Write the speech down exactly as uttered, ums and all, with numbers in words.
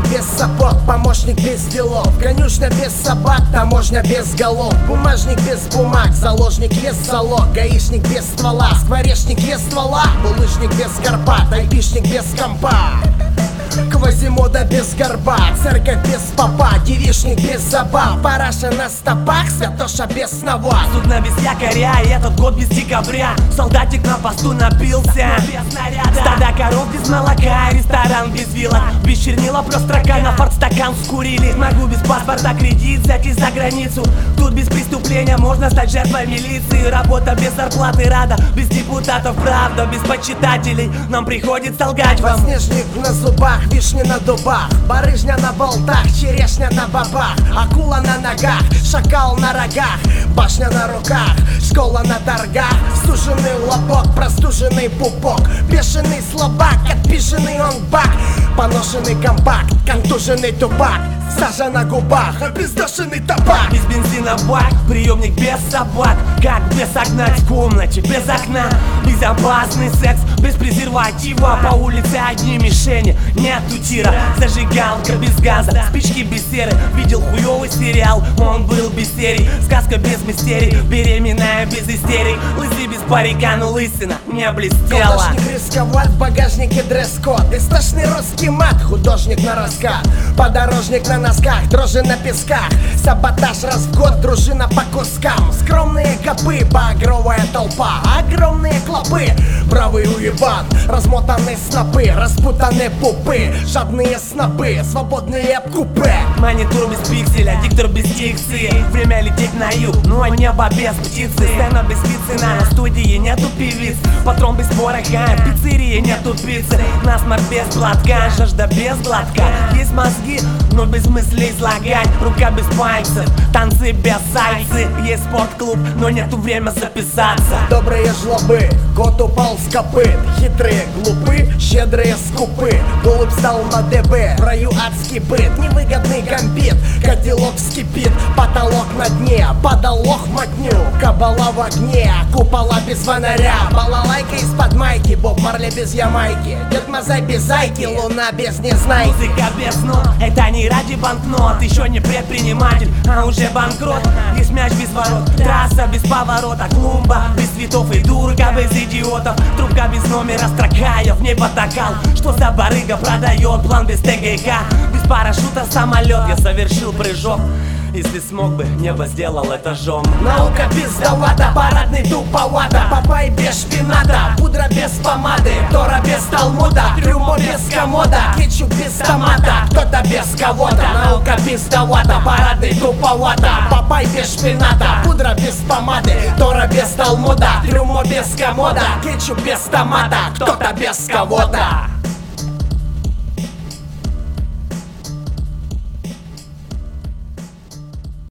без сапог, помощник без делов, конюшня без собак, таможня без голов, бумажник без бумаг, заложник без залог, гаишник без ствола, скворечник без ствола, булыжник без карпат, айпишник без компа, Квазимода без горба, церковь без попа, девичник без забав, параша на стопах, святоша без навод. Судно без якоря, и этот год без декабря. Солдатик на посту напился, стадо коров без молока, ресторан без вилок, без чернила просто строка, на фортстакан скурили. Могу без паспорта кредит взять и за границу. Тут без преступления можно стать жертвой милиции. Работа без зарплаты рада, без депутатов правда, без почитателей нам приходится лгать вам. Подснежник на зубах, вишни на дубах, барыжня на болтах, черешня на бабах, акула на ногах, шакал на рогах, башня на руках, школа на торгах, суженный лобок, простуженный пупок, бешеный слабак, отпиженный он бак, поношенный компакт, контуженный тупак, сажа на губах, обездошенный табак. Без бензина бак, приемник без собак, как без окна в комнате, без окна. Безопасный секс, без презерватива, по улице одни мишени, нету тира. Зажигалка без газа, спички без серы, видел хуёвый сериал, он был без серий. Сказка без мистерий, беременная без истерий, лысый без парика, но лысина не блестела. Художник рисковат, в багажнике дресс-код, истошный русский мат, художник на раскат, подорожник на носках, дрожжи на песках, саботаж раз в год, дружина по кускам, скромные копы, багровая толпа, огромные клопы, бравый уебан, размотанные снопы, распутанные пупы, жадные снопы, свободные об купе. Монитор без пикселя, диктор без дикции, время лететь на юг, но небо без птицы. Сцена без спицы, на студии нету певиц, патрон без пороха, в пиццерии нету пиццы. Насморк без глотка, жажда без глотка, есть мозги, но без мыслей излагать, рука без пальцев, танцы без сальцы. Есть спортклуб, но нету время записаться. Добрые жлобы, кот упал с копыт, хитрые глупы, щедрые скупы, голубь стал на ДБ, в раю адский быт, невыгодный гамбит, котелок вскипит, потолок на дне, подолог мотню, кабала в огне, купола без фонаря, балалайка из-под майки, Боб Марли без Ямайки, Дед Мазай без зайки, луна без незнайки. Музыка без нот, это не ради банкнот, еще не предприниматель, а уже банкрот. Есть мяч без ворот, трасса без поворота, клумба без цветов и дурка без идиотов, трубка без номера, строка, я в ней потакал. Что за барыга продает план без ТГК, без парашюта самолет, я совершил прыжок. Если смог бы, небо сделал этажом. Наука пиздовата, парадный туповато, Папай без шпината, пудра без помады, Тора без Талмуда, трюмо без комода, кетчуп без томата, кто-то без кого-то. Наука пиздовата, парадный туповато, Папай без шпината, пудра без помады, Тора без Талмуда, трюмо без комода, кетчуп без томата, кто-то без кого-то.